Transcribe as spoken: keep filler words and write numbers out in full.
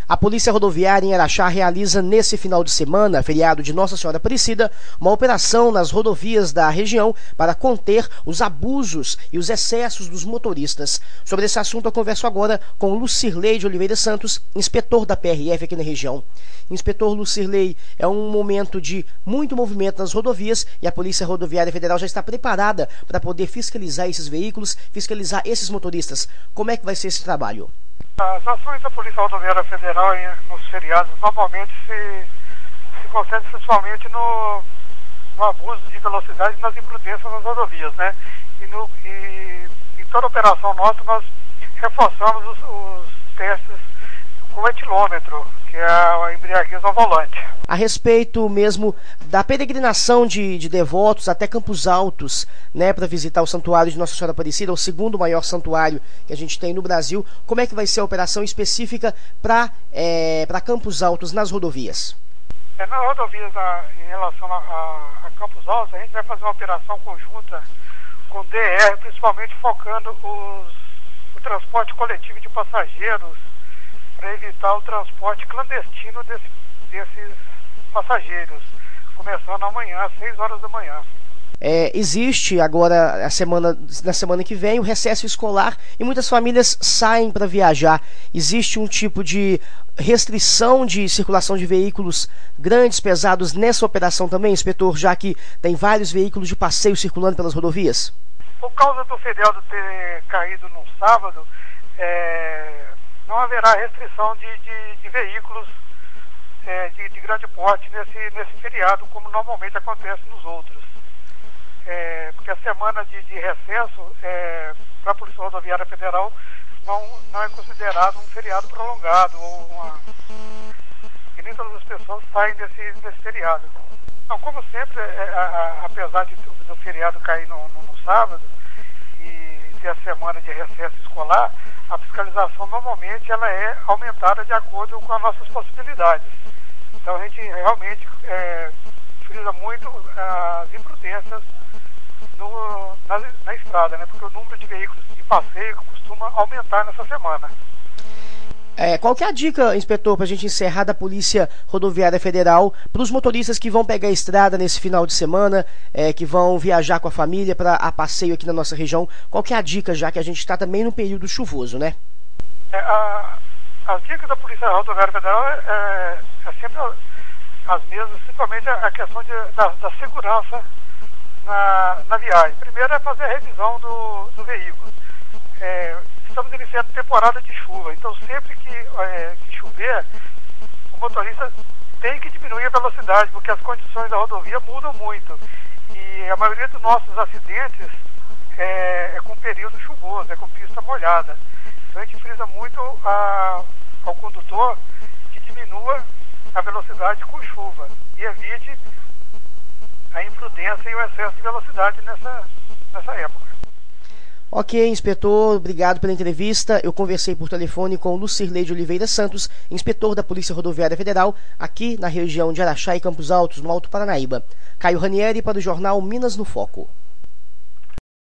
A Polícia Rodoviária em Araxá realiza nesse final de semana, feriado de Nossa Senhora Aparecida, uma operação nas rodovias da região para conter os abusos e os excessos dos motoristas. Sobre esse assunto eu converso agora com Lucirley de Oliveira Santos, inspetor da P R F aqui na região. Inspetor Lucirley, é um momento de muito movimento nas rodovias e a Polícia Rodoviária Federal já está preparada para poder fiscalizar esses veículos, fiscalizar esses motoristas. Como é que vai ser esse trabalho? As ações da Polícia Rodoviária Federal nos feriados normalmente se, se concentram principalmente no, no abuso de velocidade e nas imprudências nas rodovias, né? E, no, e em toda operação nossa nós reforçamos os, os testes com o etilômetro, que é a embriaguez ao volante. A respeito mesmo da peregrinação de, de devotos até Campos Altos, né, para visitar o Santuário de Nossa Senhora Aparecida, o segundo maior santuário que a gente tem no Brasil, como é que vai ser a operação específica para é, para Campos Altos nas rodovias? É, nas rodovias a, em relação a, a, a Campos Altos, a gente vai fazer uma operação conjunta com o D R, principalmente focando os, o transporte coletivo de passageiros, para evitar o transporte clandestino desse, desses passageiros, começando amanhã, às seis horas da manhã. É, existe agora, a semana, na semana que vem, o recesso escolar e muitas famílias saem para viajar. Existe um tipo de restrição de circulação de veículos grandes, pesados nessa operação também, inspetor, já que tem vários veículos de passeio circulando pelas rodovias? Por causa do feriado ter caído no sábado, é... não haverá restrição de, de, de veículos é, de, de grande porte nesse, nesse feriado, como normalmente acontece nos outros. É, porque a semana de, de recesso é, para a Polícia Rodoviária Federal não, não é considerado um feriado prolongado, ou uma... e nem todas as pessoas saem desse, desse feriado. Então, como sempre, é, a, a, apesar de, do feriado cair no, no, no sábado e ter a semana de recesso escolar, a fiscalização normalmente ela é aumentada de acordo com as nossas possibilidades. Então a gente realmente é, frisa muito as imprudências no, na, na estrada, né? Porque o número de veículos de passeio costuma aumentar nessa semana. É, qual que é a dica, inspetor, para a gente encerrar da Polícia Rodoviária Federal para os motoristas que vão pegar a estrada nesse final de semana, é, que vão viajar com a família para a passeio aqui na nossa região? Qual que é a dica, já que a gente está também no período chuvoso, né? É, a, as dicas da Polícia Rodoviária Federal é, é, é sempre as mesmas, principalmente a questão de, da, da segurança na, na viagem. Primeiro é fazer a revisão do, do veículo. É, Estamos iniciando temporada de chuva, então sempre que, é, que chover, o motorista tem que diminuir a velocidade, porque as condições da rodovia mudam muito. E a maioria dos nossos acidentes é, é com período chuvoso, é com pista molhada. Então a gente frisa muito a, ao condutor que diminua a velocidade com chuva e evite a imprudência e o excesso de velocidade nessa, nessa época. Ok, inspetor, obrigado pela entrevista. Eu conversei por telefone com Lucirley de Oliveira Santos, inspetor da Polícia Rodoviária Federal, aqui na região de Araxá e Campos Altos, no Alto Paranaíba. Caio Ranieri para o jornal Minas no Foco.